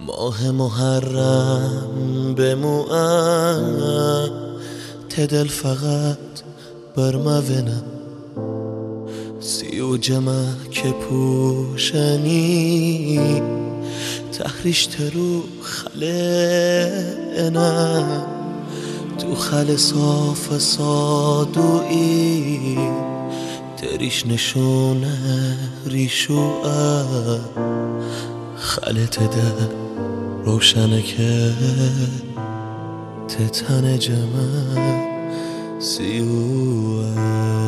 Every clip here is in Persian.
ماه محرم بموعد تدل فقط بر مونم سیو جمع که پوشنی تحریش ترو خلنم تو خل صاف صادوئی تریش نشونه ریشوه خلت ده روشنه که تتن جمع سیوه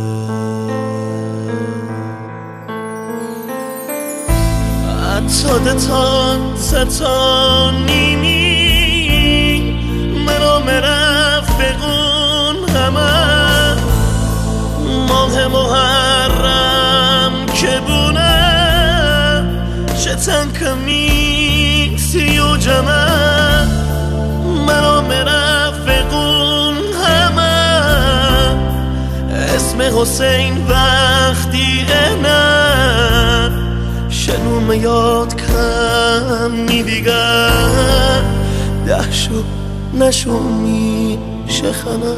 حتی دتان ستان نیمی منو مرفقون همه ماه محرم که بونه شتن کمی سیو جمع منو مرفقون همه اسم حسین وقتی نه شنوم یاد کمی دیگر دهشو نشو میشه خمه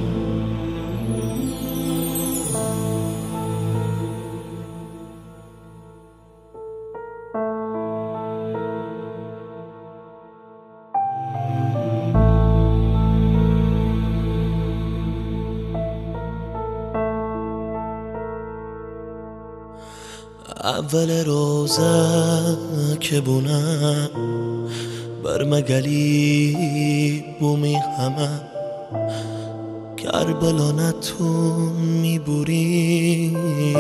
اول روزه که بونم بر مگلی بومی همه کربلا نتون میبوری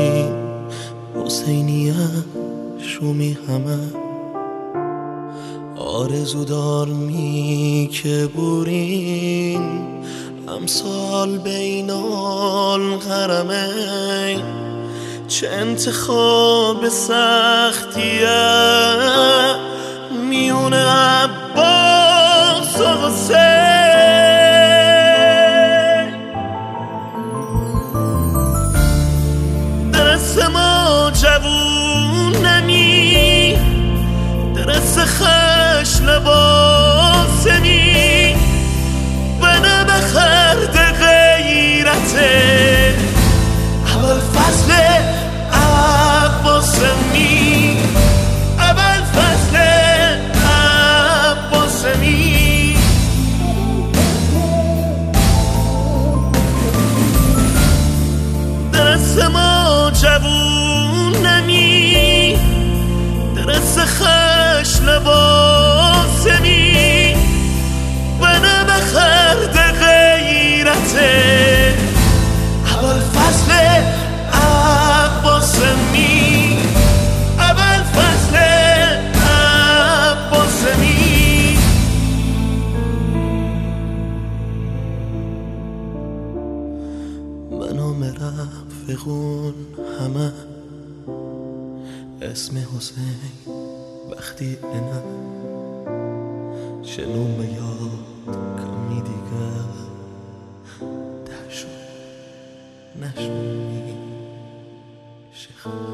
حسینیه شومی همه آرزو دار می که بورین امسال بین الحرمین چه انتخاب سختیه میون عباس و حسین درست ما جوونمی درست خش لباسمی بنا بخرد غیرته اول فصل عباسمی اول فصل عباسمی درست ما جوونمی درست خش لباسمی بنا بخرد غیرته اول فصل عباسمی اول فصل عباسمی منو مرفقون همه اسم حسین وقتی انا شنوم یاد کمی دیگر نشو شیخ